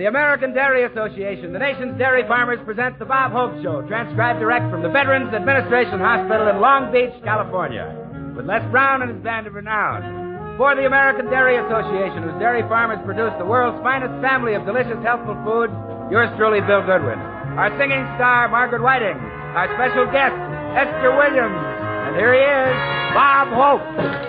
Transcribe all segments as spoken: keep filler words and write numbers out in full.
the American Dairy Association, the nation's dairy farmers, present the Bob Hope Show, transcribed direct from the Veterans Administration Hospital in Long Beach, California, with Les Brown and his band of renown. For the American Dairy Association, whose dairy farmers produce the world's finest family of delicious, healthful foods, yours truly, Bill Goodwin. Our singing star, Margaret Whiting. Our special guest, Esther Williams. And here he is, Bob Hope.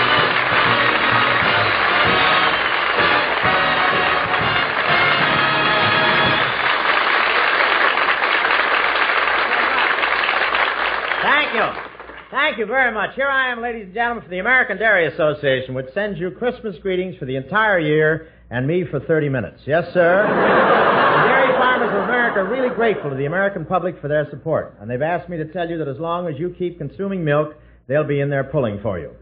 Thank you. Thank you very much. Here I am, ladies and gentlemen, for the American Dairy Association, which sends you Christmas greetings for the entire year and me for thirty minutes. Yes, sir. The dairy farmers of America are really grateful to the American public for their support, and they've asked me to tell you that as long as you keep consuming milk, they'll be in there pulling for you.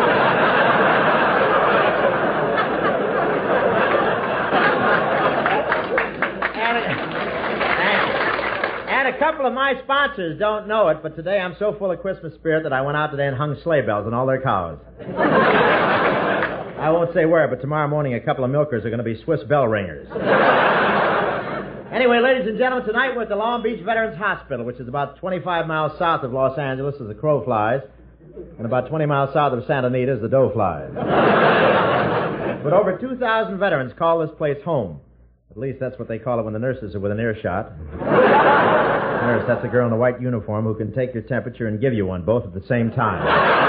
And a couple of my sponsors don't know it, but today I'm so full of Christmas spirit that I went out today and hung sleigh bells on all their cows. I won't say where, but tomorrow morning a couple of milkers are going to be Swiss bell ringers. Anyway, ladies and gentlemen, tonight we're at the Long Beach Veterans Hospital, which is about twenty-five miles south of Los Angeles as the crow flies, and about twenty miles south of Santa Anita as the doe flies. But over two thousand veterans call this place home. At least that's what they call it when the nurses are within earshot. Nurse, that's a girl in a white uniform who can take your temperature and give you one, both at the same time.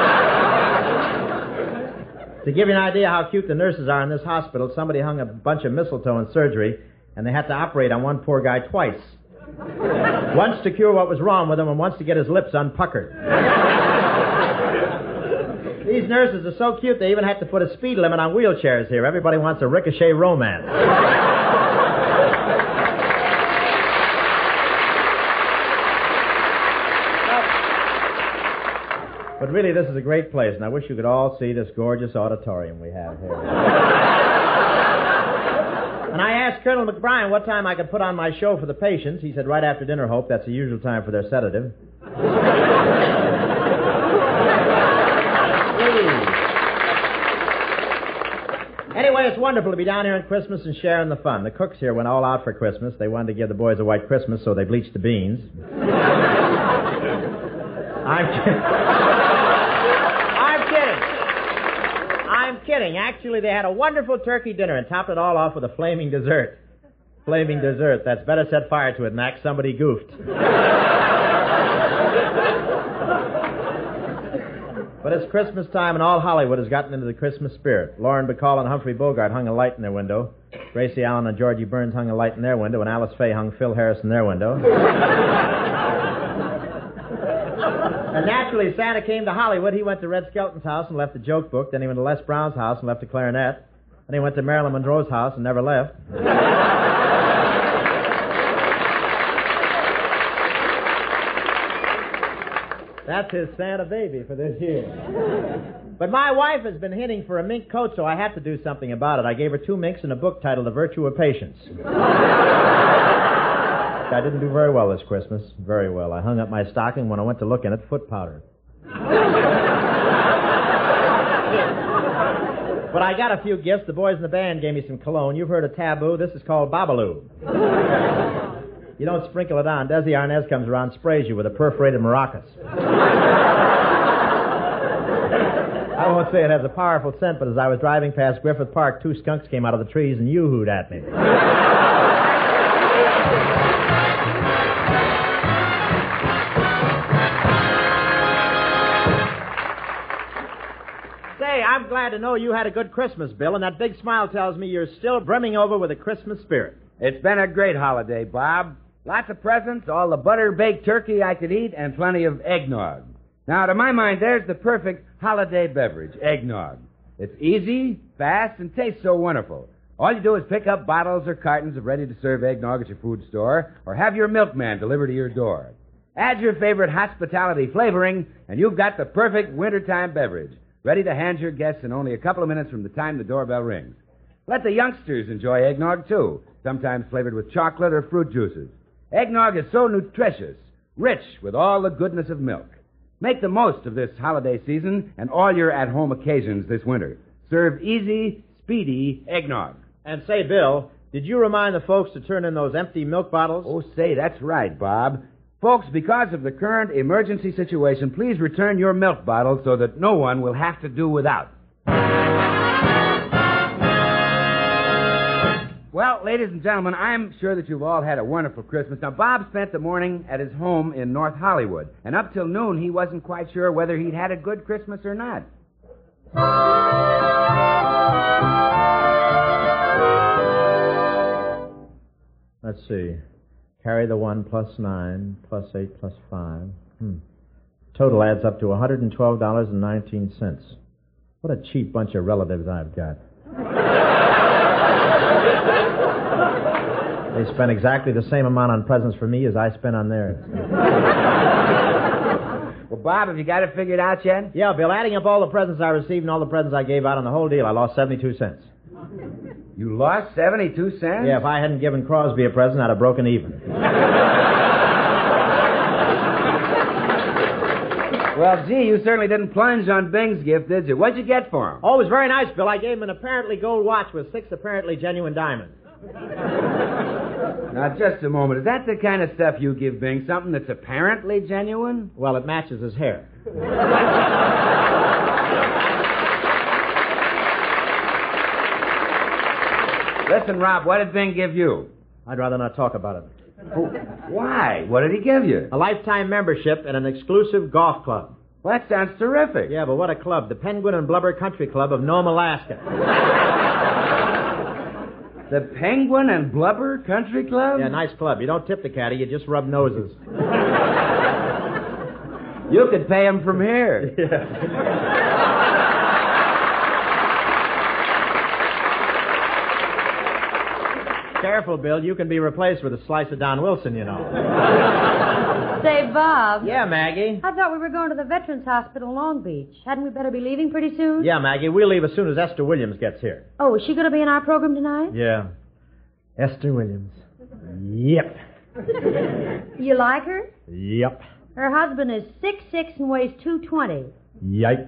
To give you an idea how cute the nurses are in this hospital, somebody hung a bunch of mistletoe in surgery, and they had to operate on one poor guy twice. Once to cure what was wrong with him, and once to get his lips unpuckered. These nurses are so cute, they even had to put a speed limit on wheelchairs here. Everybody wants a ricochet romance. But really, this is a great place, and I wish you could all see this gorgeous auditorium we have here. And I asked Colonel McBrien what time I could put on my show for the patients. He said, right after dinner, Hope. That's the usual time for their sedative. Anyway, it's wonderful to be down here on Christmas and sharing the fun. The cooks here went all out for Christmas. They wanted to give the boys a white Christmas, so they bleached the beans. I'm kidding. I'm kidding. I'm kidding. Actually, they had a wonderful turkey dinner and topped it all off with a flaming dessert. Flaming dessert. That's better set fire to it, Max. Somebody goofed. But it's Christmas time, and all Hollywood has gotten into the Christmas spirit. Lauren Bacall and Humphrey Bogart hung a light in their window. Gracie Allen and Georgie Burns hung a light in their window, and Alice Faye hung Phil Harris in their window. And naturally, Santa came to Hollywood. He went to Red Skelton's house and left the joke book. Then he went to Les Brown's house and left a clarinet. Then he went to Marilyn Monroe's house and never left. That's his Santa baby for this year. But my wife has been hinting for a mink coat, so I have to do something about it. I gave her two minks and a book titled The Virtue of Patience. I didn't do very well this Christmas. Very well. I hung up my stocking. When I went to look in it, foot powder. But I got a few gifts. The boys in the band gave me some cologne. You've heard of Taboo. This is called Babaloo. You don't sprinkle it on. Desi Arnaz comes around, sprays you with a perforated maracas. I won't say it has a powerful scent, but as I was driving past Griffith Park, two skunks came out of the trees and yoo-hooed at me. I'm glad to know you had a good Christmas, Bill, and that big smile tells me you're still brimming over with a Christmas spirit. It's been a great holiday, Bob. Lots of presents, all the butter-baked turkey I could eat, and plenty of eggnog. Now, to my mind, there's the perfect holiday beverage, eggnog. It's easy, fast, and tastes so wonderful. All you do is pick up bottles or cartons of ready-to-serve eggnog at your food store, or have your milkman deliver to your door. Add your favorite hospitality flavoring, and you've got the perfect wintertime beverage, ready to hand your guests in only a couple of minutes from the time the doorbell rings. Let the youngsters enjoy eggnog, too, sometimes flavored with chocolate or fruit juices. Eggnog is so nutritious, rich with all the goodness of milk. Make the most of this holiday season and all your at-home occasions this winter. Serve easy, speedy eggnog. And say, Bill, Did you remind the folks to turn in those empty milk bottles? Oh, say, that's right, Bob. Folks, because of the current emergency situation, please return your milk bottles so that no one will have to do without. Well, ladies and gentlemen, I'm sure that you've all had a wonderful Christmas. Now, Bob spent the morning at his home in North Hollywood, and up till noon he wasn't quite sure whether he'd had a good Christmas or not. Let's see. Carry the one plus nine, plus eight, plus five. Hmm. Total adds up to one hundred twelve dollars and nineteen cents. What a cheap bunch of relatives I've got. They spent exactly the same amount on presents for me as I spent on theirs. Well, Bob, have you got it figured out yet? Yeah, Bill, adding up all the presents I received and all the presents I gave out on the whole deal, I lost seventy-two cents. You lost seventy-two cents? Yeah, if I hadn't given Crosby a present, I'd have broken even. Well, gee, you certainly didn't plunge on Bing's gift, did you? What'd you get for him? Oh, it was very nice, Bill. I gave him an apparently gold watch with six apparently genuine diamonds. Now, just a moment. Is that the kind of stuff you give Bing? Something that's apparently genuine? Well, it matches his hair. Listen, Rob, what did Bing give you? I'd rather not talk about it. Oh, why? What did he give you? A lifetime membership in an exclusive golf club. Well, that sounds terrific. Yeah, but what a club. The Penguin and Blubber Country Club of Nome, Alaska. The Penguin and Blubber Country Club? Yeah, nice club. You don't tip the caddy, you just rub noses. You could pay him from here. Yeah. Careful, Bill. You can be replaced with a slice of Don Wilson, you know. Say, Bob. Yeah, Maggie? I thought we were going to the Veterans Hospital, Long Beach. Hadn't we better be leaving pretty soon? Yeah, Maggie. We'll leave as soon as Esther Williams gets here. Oh, is she going to be in our program tonight? Yeah. Esther Williams. Yep. You like her? Yep. Her husband is six six and weighs two twenty. Yipe.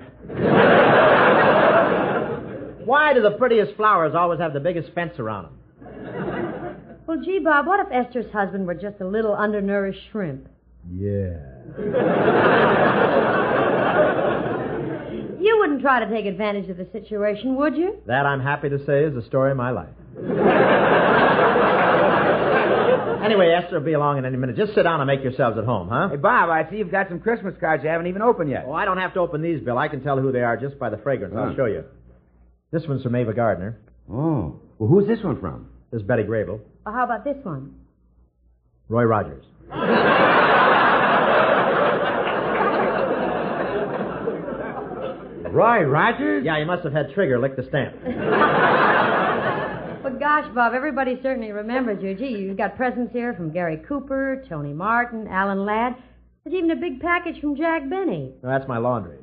Why do the prettiest flowers always have the biggest fence around them? Well, gee, Bob, what if Esther's husband were just a little undernourished shrimp? Yeah. You wouldn't try to take advantage of the situation, would you? That, I'm happy to say, is the story of my life. Anyway, Esther will be along in any minute. Just sit down and make yourselves at home, huh? Hey, Bob, I see you've got some Christmas cards you haven't even opened yet. Oh, I don't have to open these, Bill. I can tell who they are just by the fragrance. I'll Huh. show you. This one's from Ava Gardner. Oh. Well, who's this one from? This is Betty Grable. Well, how about this one? Roy Rogers. Roy Rogers? Yeah, you must have had Trigger lick the stamp. But gosh, Bob, everybody certainly remembers you. Gee, you've got presents here from Gary Cooper, Tony Martin, Alan Ladd. There's even a big package from Jack Benny. No, that's my laundry.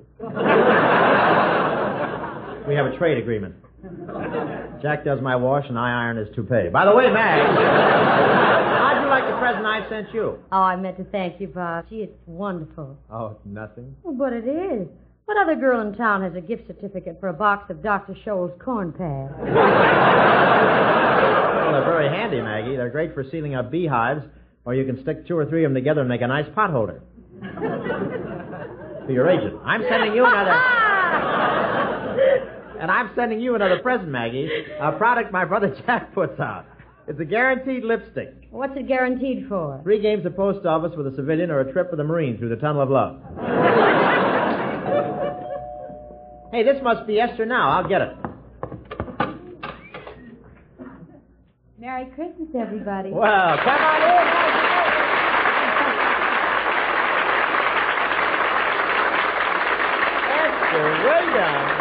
We have a trade agreement. Jack does my wash and I iron his toupee. By the way, Mag, how'd you like the present I sent you? Oh, I meant to thank you, Bob. Gee, it's wonderful. Oh, it's nothing. Oh, but it is. What other girl in town has a gift certificate for a box of Doctor Scholl's corn pads? Well, they're very handy, Maggie. They're great for sealing up beehives, or you can stick two or three of them together and make a nice pot holder. To your agent. I'm sending you another... And I'm sending you another present, Maggie. A product my brother Jack puts out. It's a guaranteed lipstick. What's it guaranteed for? Three games of post office with a civilian or a trip with a Marine through the Tunnel of Love. Hey, this must be Esther now. I'll get it. Merry Christmas, everybody. Well, come on in. Esther Williams.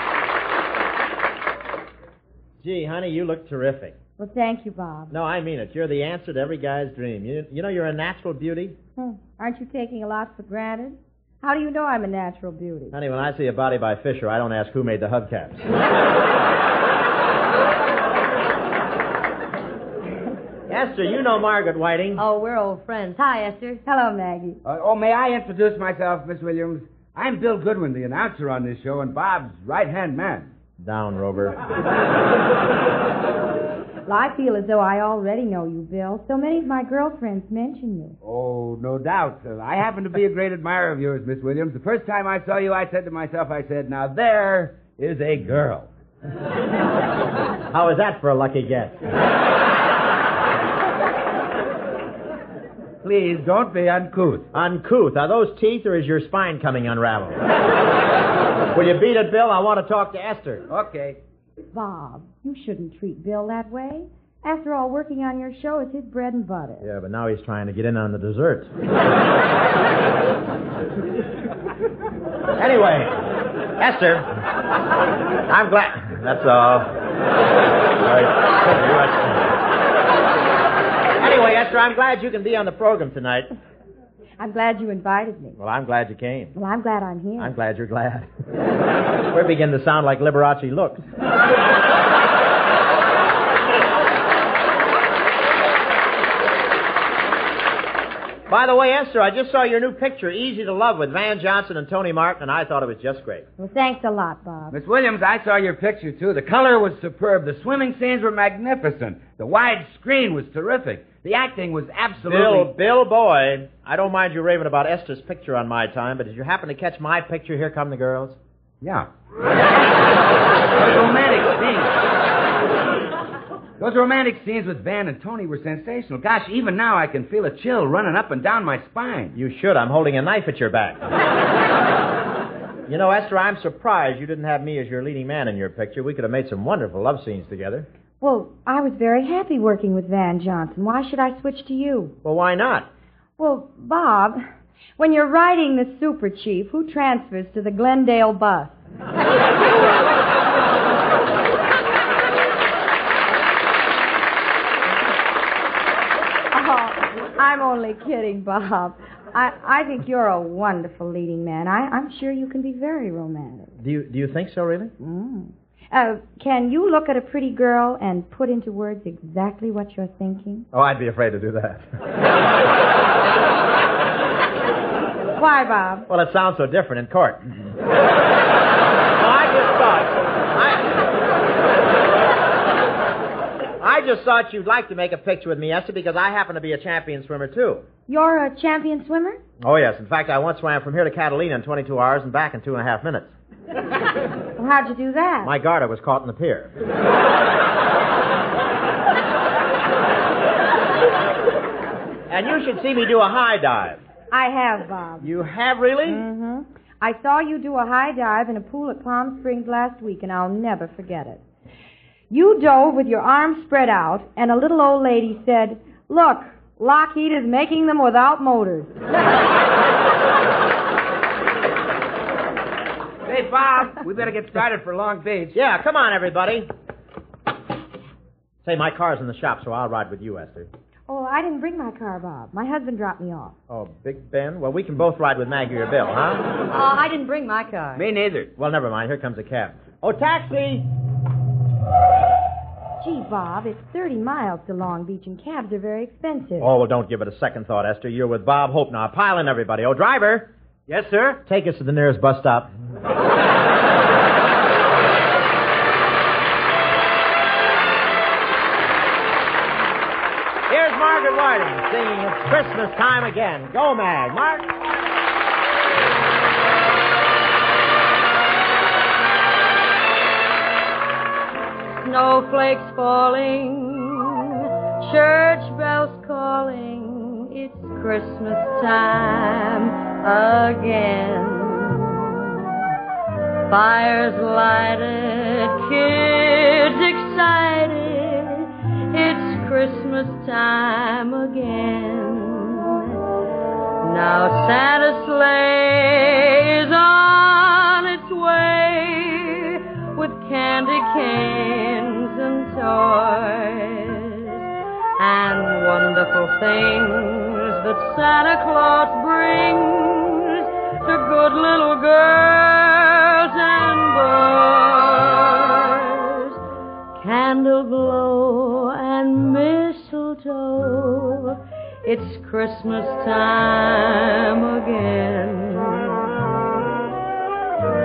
Gee, honey, you look terrific. Well, thank you, Bob. No, I mean it. You're the answer to every guy's dream. You, you know you're a natural beauty? Hmm. Aren't you taking a lot for granted? How do you know I'm a natural beauty? Honey, when I see a body by Fisher, I don't ask who made the hubcaps. Esther, you know Margaret Whiting. Oh, we're old friends. Hi, Esther. Hello, Maggie. Uh, oh, may I introduce myself, Miss Williams? I'm Bill Goodwin, the announcer on this show, and Bob's right-hand man. Down, Rover. Well, I feel as though I already know you, Bill. So many of my girlfriends mention you. Oh, no doubt. Uh, I happen to be a great admirer of yours, Miss Williams. The first time I saw you, I said to myself, I said, now there is a girl. How is that for a lucky guess? Please, don't be uncouth. Uncouth. Are those teeth or is your spine coming unraveled? Will you beat it, Bill? I want to talk to Esther. Okay. Bob, you shouldn't treat Bill that way. After all, working on your show is his bread and butter. Yeah, but now he's trying to get in on the desserts. Anyway, Esther, I'm glad... That's all. Right. Anyway, Esther, I'm glad you can be on the program tonight. I'm glad you invited me. Well, I'm glad you came. Well, I'm glad I'm here. I'm glad you're glad. We're beginning to sound like Liberace looks. By the way, Esther, I just saw your new picture, Easy to Love, with Van Johnson and Tony Martin, and I thought it was just great. Well, thanks a lot, Bob. Miss Williams, I saw your picture, too. The color was superb. The swimming scenes were magnificent. The wide screen was terrific. The acting was absolutely... Bill, Bill Boy, I don't mind you raving about Esther's picture on my time, but did you happen to catch my picture, Here Come the Girls? Yeah. Those romantic scenes. Those romantic scenes with Van and Tony were sensational. Gosh, even now I can feel a chill running up and down my spine. You should. I'm holding a knife at your back. You know, Esther, I'm surprised you didn't have me as your leading man in your picture. We could have made some wonderful love scenes together. Well, I was very happy working with Van Johnson. Why should I switch to you? Well, why not? Well, Bob, when you're riding the Super Chief, who transfers to the Glendale bus? I'm only kidding, Bob. I, I think you're a wonderful leading man. I, I'm sure you can be very romantic. Do you do you think so, really? Mm. Uh, can you look at a pretty girl and put into words exactly what you're thinking? Oh, I'd be afraid to do that. Why, Bob? Well, it sounds so different in court. Well, I just thought... I... I just thought you'd like to make a picture with me, Esther, because I happen to be a champion swimmer, too. You're a champion swimmer? Oh, yes. In fact, I once swam from here to Catalina in twenty-two hours and back in two and a half minutes. Well, how'd you do that? My garter was caught in the pier. And you should see me do a high dive. I have, Bob. You have, really? Mm-hmm. I saw you do a high dive in a pool at Palm Springs last week, and I'll never forget it. You dove with your arms spread out, and a little old lady said, "Look, Lockheed is making them without motors." Hey, Bob, we better get started for Long Beach. Yeah, come on, everybody. Say, my car's in the shop, so I'll ride with you, Esther. Oh, I didn't bring my car, Bob. My husband dropped me off. Oh, Big Ben? Well, we can both ride with Maggie or Bill, huh? Oh, I didn't bring my car. Me neither. Well, never mind. Here comes a cab. Oh, taxi! Gee, Bob, it's thirty miles to Long Beach, and cabs are very expensive. Oh, well, don't give it a second thought, Esther. You're with Bob Hope now. Pile in, everybody. Oh, driver! Yes, sir? Take us to the nearest bus stop. Here's Margaret Whiting singing It's Christmas Time Again. Go, Mag. Mark. Snowflakes falling, church bells calling, it's Christmas time again. Fires lighted, kids excited, it's Christmas time again. Now Santa's sleigh is on its way with candy canes and toys and wonderful things that Santa Claus brings to good little girls and boys. Candle glow and mistletoe, it's Christmas time again.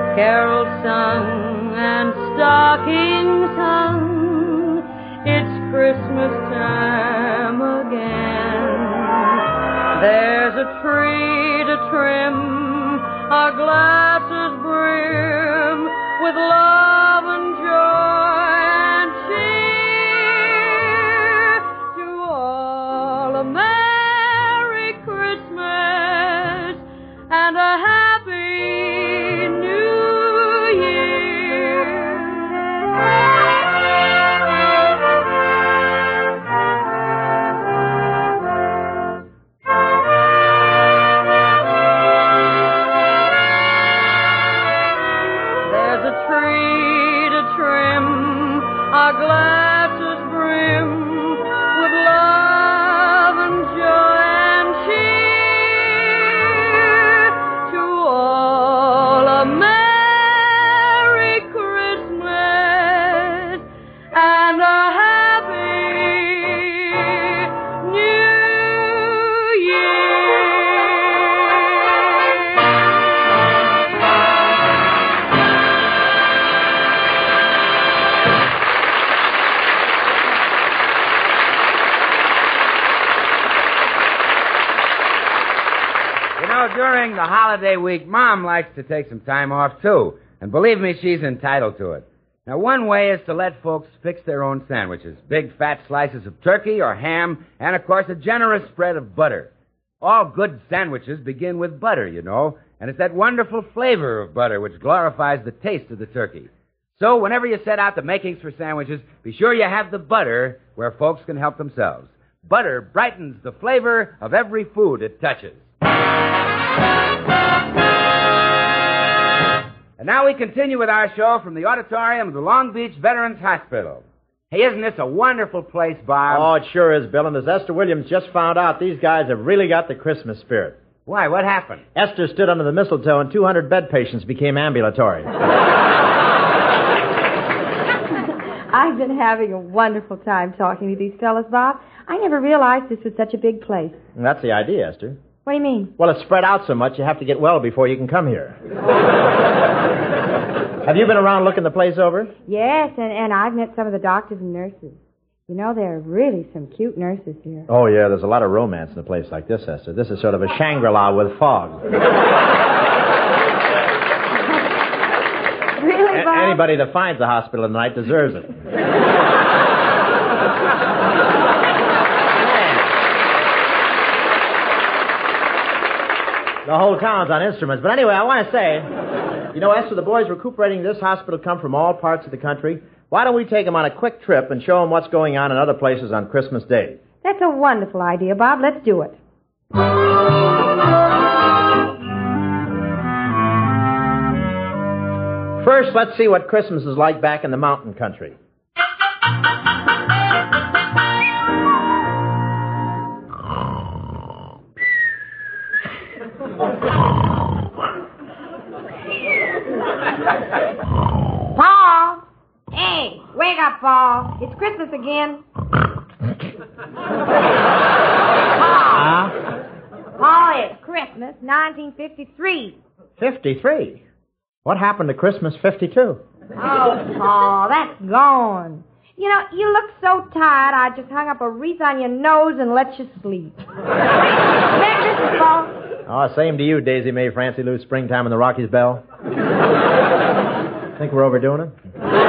Carols sung and stockings hung, it's Christmas Christmas time again. There's a tree to trim, our glasses brim with love and joy and cheer. To all a Merry Christmas and a Happy New Year. There's a tree to trim, our glasses brim with love and joy and cheer. To all a Merry Christmas and a Happy New Year. You know, during the holiday week, Mom likes to take some time off, too. And believe me, she's entitled to it. Now, one way is to let folks fix their own sandwiches. Big, fat slices of turkey or ham, and, of course, a generous spread of butter. All good sandwiches begin with butter, you know, and it's that wonderful flavor of butter which glorifies the taste of the turkey. So, whenever you set out the makings for sandwiches, be sure you have the butter where folks can help themselves. Butter brightens the flavor of every food it touches. And now we continue with our show from the auditorium of the Long Beach Veterans Hospital. Hey, isn't this a wonderful place, Bob? Oh, it sure is, Bill. And as Esther Williams just found out, these guys have really got the Christmas spirit. Why? What happened? Esther stood under the mistletoe and two hundred bed patients became ambulatory. I've been having a wonderful time talking to these fellas, Bob. I never realized this was such a big place. And that's the idea, Esther. What do you mean? Well, it's spread out so much you have to get well before you can come here. Have you been around looking the place over? Yes, and, and I've met some of the doctors and nurses. You know, there are really some cute nurses here. Oh, yeah, there's a lot of romance in a place like this, Esther. This is sort of a Shangri-La with fog. Really, A- Bob? anybody that finds a hospital at night deserves it. The whole town's on instruments. But anyway, I want to say, you know, Esther, the boys recuperating in this hospital come from all parts of the country. Why don't we take them on a quick trip and show them what's going on in other places on Christmas Day? That's a wonderful idea, Bob. Let's do it. First, let's see what Christmas is like back in the mountain country. Paul! Hey, wake up, Paul. It's Christmas again. Paul! Paul, it's Christmas, nineteen fifty-three. fifty-three? What happened to Christmas fifty-two? Oh, Paul, that's gone. You know, you look so tired, I just hung up a wreath on your nose and let you sleep. Merry Christmas, Paul. Oh, same to you, Daisy Mae, Francie Lou, Springtime and the Rockies Bell. Think we're overdoing it?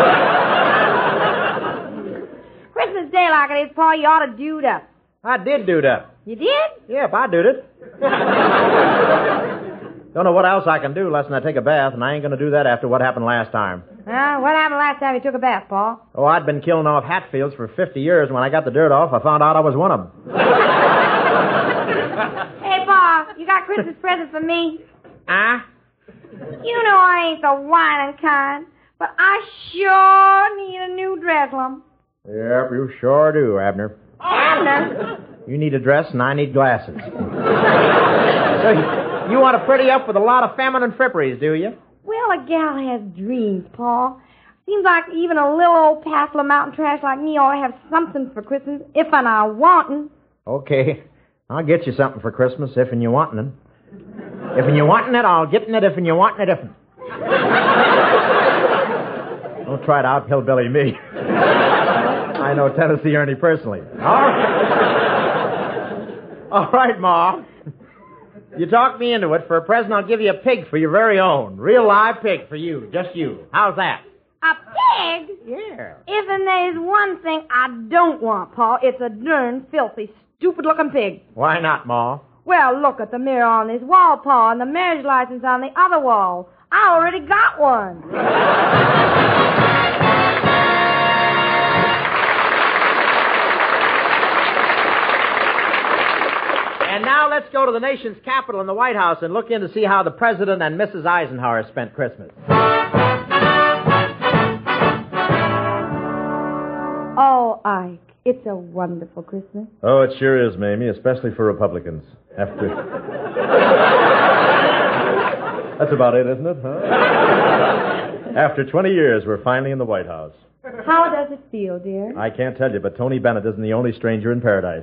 Christmas Day like it is, Paul, you ought to do it up. I did do that. You did? Yep, I did it. Don't know what else I can do unless I take a bath, and I ain't going to do that after what happened last time. Uh, what happened last time you took a bath, Paul? Oh, I'd been killing off Hatfields for fifty years, and when I got the dirt off, I found out I was one of them. Hey, Paul, you got Christmas presents for me? Ah? You know I ain't the whining kind, but I sure need a new dress, Lum. Yep, you sure do, Abner. Abner? You need a dress, and I need glasses. So, you want to pretty up with a lot of feminine fripperies, do you? Well, a gal has dreams, Paul. Seems like even a little old passel of mountain trash like me ought to have something for Christmas, if and I wantin'. Okay, I'll get you something for Christmas, if and you wantin' it. If and you wantin' it, I'll get it if and you wantin' it, if. Don't try to out-hillbilly me. I I know Tennessee Ernie personally. All right. All right, Ma. You talked me into it. For a present, I'll give you a pig for your very own. Real live pig for you. Just you. How's that? A pig? Yeah. If and there's one thing I don't want, Pa, it's a darn filthy, stupid-looking pig. Why not, Ma? Well, look at the mirror on this wall, Pa, and the marriage license on the other wall. I already got one. And now let's go to the nation's capital and the White House and look in to see how the President and Missus Eisenhower spent Christmas. Oh, Ike, it's a wonderful Christmas. Oh, it sure is, Mamie, especially for Republicans. After... That's about it, isn't it, huh? After twenty years, we're finally in the White House. How does it feel, dear? I can't tell you, but Tony Bennett isn't the only stranger in paradise.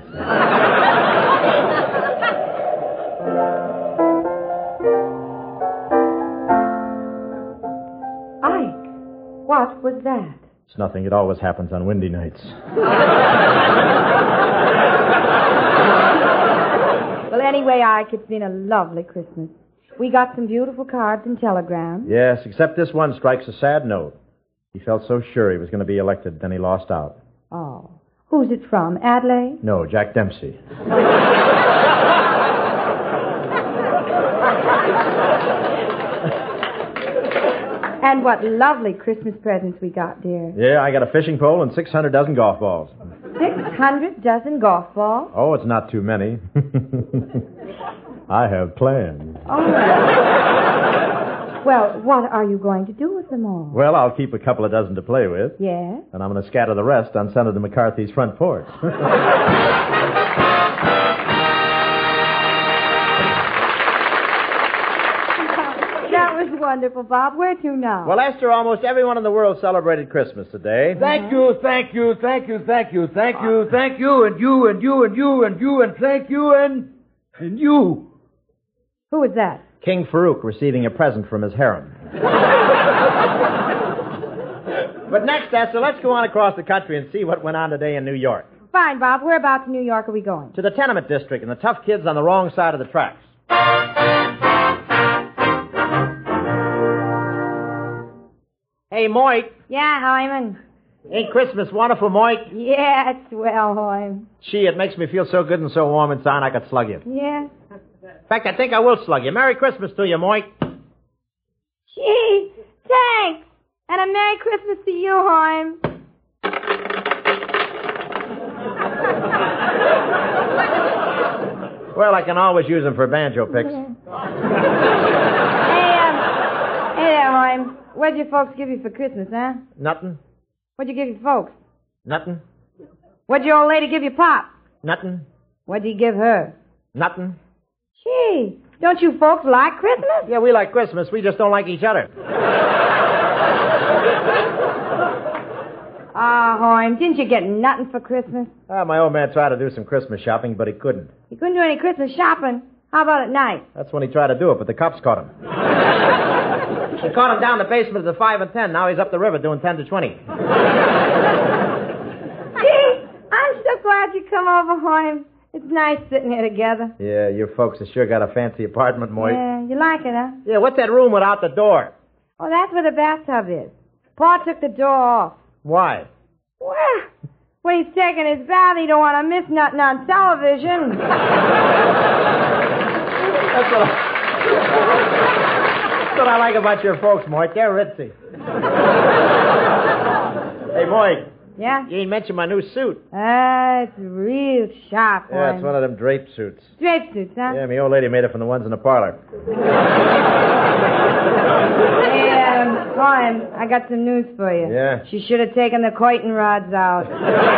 Ike, what was that? It's nothing. It always happens on windy nights. Well, anyway, Ike, it's been a lovely Christmas. We got some beautiful cards and telegrams. Yes, except this one strikes a sad note. He felt so sure he was going to be elected, then he lost out. Oh. Who's it from? Adelaide? No, Jack Dempsey. And what lovely Christmas presents we got, dear. Yeah, I got a fishing pole and six hundred dozen golf balls. Six hundred dozen golf balls? Oh, it's not too many. I have plans. Oh. Well, what are you going to do with them all? Well, I'll keep a couple of dozen to play with. Yes? And I'm going to scatter the rest on Senator McCarthy's front porch. That was wonderful, Bob. Where to now? Well, Esther, almost everyone in the world celebrated Christmas today. Thank you, thank you, thank you, thank you, thank you, thank you, and you, and you, and you, and you, and thank you, and... and you. Who was that? King Farouk receiving a present from his harem. But next, Esther, let's go on across the country and see what went on today in New York. Fine, Bob. Whereabouts in New York are we going? To the tenement district and the tough kids on the wrong side of the tracks. Hey, Moik. Yeah, Hyman. Ain't Christmas wonderful, Moik? Yeah, it's swell, Hyman. Gee, it makes me feel so good and so warm inside I could slug you. Yeah? In fact, I think I will slug you. Merry Christmas to you, Moik. Gee, thanks. And a Merry Christmas to you, Hyman. Well, I can always use them for banjo picks. Yeah. Hey, um, hey there, Hyman. What'd your folks give you for Christmas, huh? Nothing. What'd you give your folks? Nothing. What'd your old lady give your pop? Nothing. What'd you give her? Nothing. Gee, don't you folks like Christmas? Yeah, we like Christmas. We just don't like each other. Ah, Hoyne, didn't you get nothing for Christmas? Ah, my old man tried to do some Christmas shopping, but he couldn't. You couldn't do any Christmas shopping. How about at night? That's when he tried to do it, but the cops caught him. They caught him down in the basement of the five and ten. Now he's up the river doing ten to twenty. Gee, I'm so glad you come over, Hoyne. It's nice sitting here together. Yeah, your folks have sure got a fancy apartment, Moy. Yeah, you like it, huh? Yeah, what's that room without the door? Oh, that's where the bathtub is. Pa took the door off. Why? Well, when he's taking his bath, he don't want to miss nothing on television. That's what I... That's what I like about your folks, Moy. They're ritzy. Hey, Moy. Yeah? You ain't mentioned my new suit. Ah, uh, it's real sharp, Yeah, Hoyne. it's one of them drape suits. Drape suits, huh? Yeah, my old lady made it from the ones in the parlor. Hey, um, Hoyne, I got some news for you. Yeah? She should have taken the curtain rods out.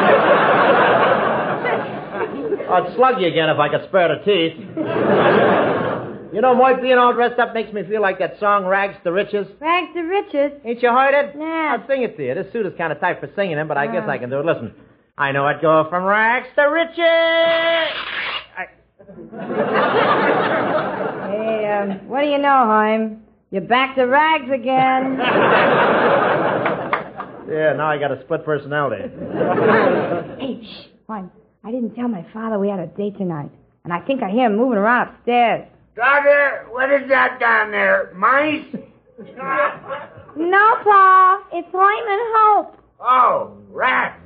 I'd slug you again if I could spare the teeth. You know, Moy, being all dressed up makes me feel like that song, Rags to Riches. Rags to riches? Ain't you heard it? Nah. I'll sing it to you. This suit is kind of tight for singing in, but I guess Ah. I can do it. Listen. I know I'd go from rags to riches. I... Hey, um, what do you know, Hoyne? You're back to rags again. Yeah, now I got a split personality. Hey, shh, Hoyme. I didn't tell my father we had a date tonight, and I think I hear him moving around upstairs. Doctor, what is that down there? Mice? No, Pa. It's Hoyme and Hope. Oh, rats.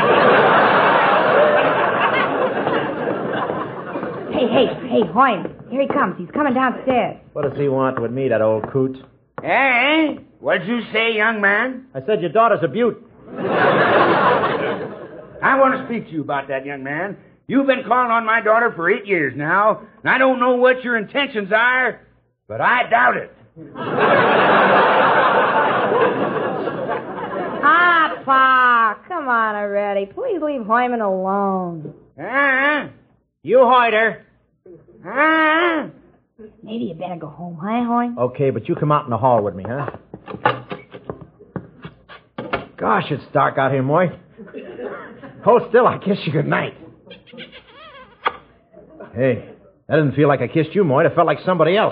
Hey, hey, hey, Hoyme. Here he comes. He's coming downstairs. What does he want with me, that old coot? Eh? What'd you say, young man? I said your daughter's a beaut. I want to speak to you about that, young man. You've been calling on my daughter for eight years now, and I don't know what your intentions are, but I doubt it. Ah, Pa. Come on already. Please leave Hoyman alone. Huh? You hoiter. Huh? Maybe you better go home, huh, Hoyme? Okay, but you come out in the hall with me, huh? Gosh, it's dark out here, Moy. Hold still, I'll kiss you goodnight. Hey, that didn't feel like I kissed you, Moy. It felt like somebody else.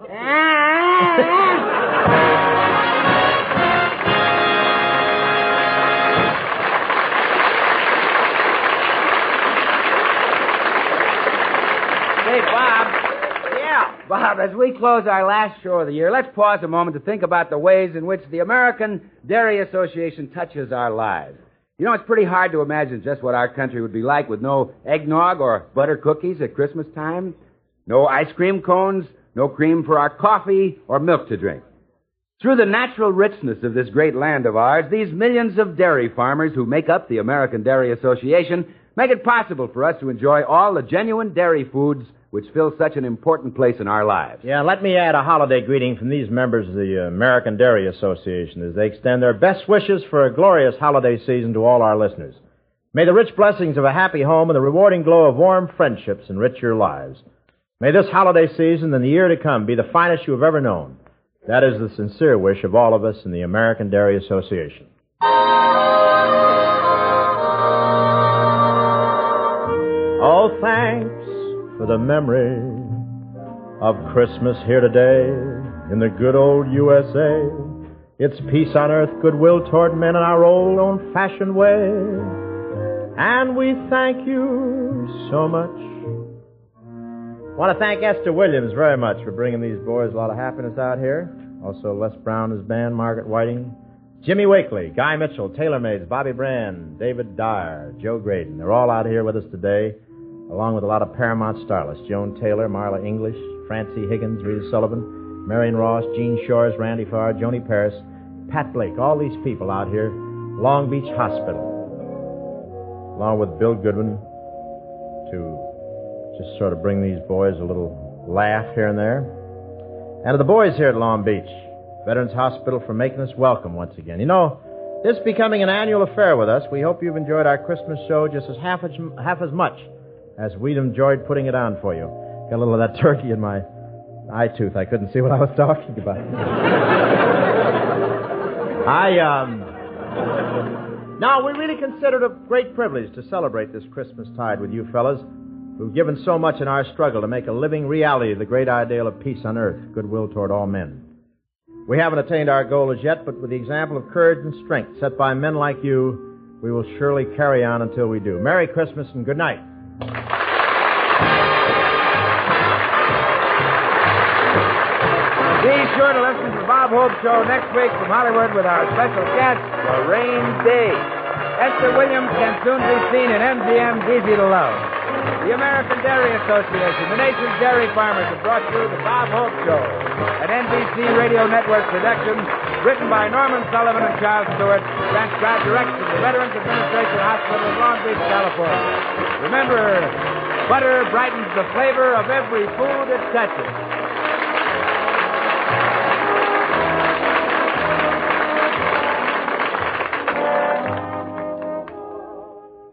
Hey, Bob. Yeah. Bob, as we close our last show of the year, let's pause a moment to think about the ways in which the American Dairy Association touches our lives. You know, it's pretty hard to imagine just what our country would be like with no eggnog or butter cookies at Christmas time, no ice cream cones, no cream for our coffee, or milk to drink. Through the natural richness of this great land of ours, these millions of dairy farmers who make up the American Dairy Association make it possible for us to enjoy all the genuine dairy foods which fill such an important place in our lives. Yeah, let me add a holiday greeting from these members of the American Dairy Association as they extend their best wishes for a glorious holiday season to all our listeners. May the rich blessings of a happy home and the rewarding glow of warm friendships enrich your lives. May this holiday season and the year to come be the finest you have ever known. That is the sincere wish of all of us in the American Dairy Association. Oh, thanks for the memory of Christmas here today in the good old U S A. It's peace on earth, goodwill toward men in our old old-fashioned way. And we thank you so much. I want to thank Esther Williams very much for bringing these boys a lot of happiness out here. Also, Les Brown and his band, Margaret Whiting, Jimmy Wakely, Guy Mitchell, Taylor Maids, Bobby Brand, David Dyer, Joe Graydon. They're all out here with us today, along with a lot of Paramount starlets, Joan Taylor, Marla English, Francie Higgins, Rita Sullivan, Marion Ross, Gene Shores, Randy Farr, Joni Paris, Pat Blake, all these people out here, Long Beach Hospital, along with Bill Goodwin, to just sort of bring these boys a little laugh here and there. And to the boys here at Long Beach, Veterans Hospital, for making us welcome once again. You know, this becoming an annual affair with us, we hope you've enjoyed our Christmas show just as half as, half as much as we'd enjoyed putting it on for you. Got a little of that turkey in my eye tooth. I couldn't see what I was talking about. I, um... Now, we really consider it a great privilege to celebrate this Christmas tide with you fellas, who've given so much in our struggle to make a living reality the great ideal of peace on earth, goodwill toward all men. We haven't attained our goal as yet, but with the example of courage and strength set by men like you, we will surely carry on until we do. Merry Christmas and good night. Be sure to listen to the Bob Hope Show next week from Hollywood with our special guest, Lorraine Day. Esther Williams can soon be seen in M G M's Easy to Love. The American Dairy Association, the nation's dairy farmers, have brought you the Bob Hope Show, an N B C Radio Network production, written by Norman Sullivan and Charles Stewart, transcribed direct from the Veterans Administration Hospital in Long Beach, California. Remember, butter brightens the flavor of every food it touches.